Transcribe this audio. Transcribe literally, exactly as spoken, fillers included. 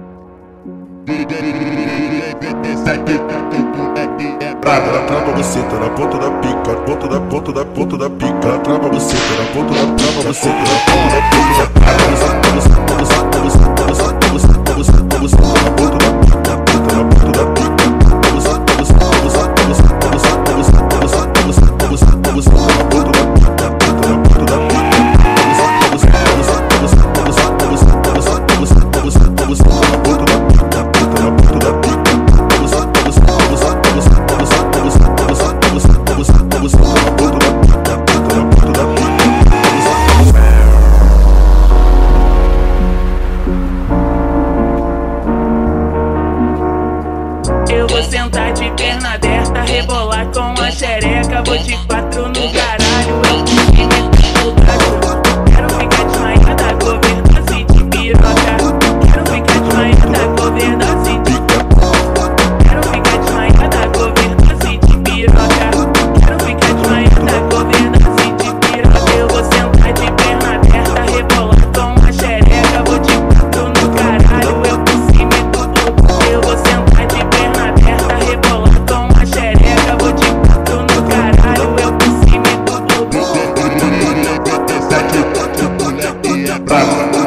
Trava, trava você, tá na ponta da pica, ponta da ponta da ponta da pica. Trava você, tá na ponta da, trava você, tá na ponta da ponta da pica. Você, você, você, você, você, você, você, você, tá na ponta da pica, ponta na ponta da pica. Você, você, você, você, você, você, você, você, você, você, tá na ponta da pica, ponta na ponta da pica. Você, você, você, você, você, você, você, você, você, você, tá na ponta da pica, ponta na ponta da pica. Eu vou sentar de perna aberta, rebolar com a xereca. Vou de quatro no caralho, eu fiquei soldado. Quero ficar desmaiada, governança de piroca. Quero ficar desmaiada, governança de Quero ficar desmaiada, governança de piroca. Quero ficar desmaiada, governança de piroca. Eu vou sentar de perna aberta, rebolar com a xereca. Vou de quatro no caralho, eu por cima e tudo. Eu vou sentar de perna aberta, rebolar com a xereca. Vou de quatro no caralho, eu por cima e tudo. Brava.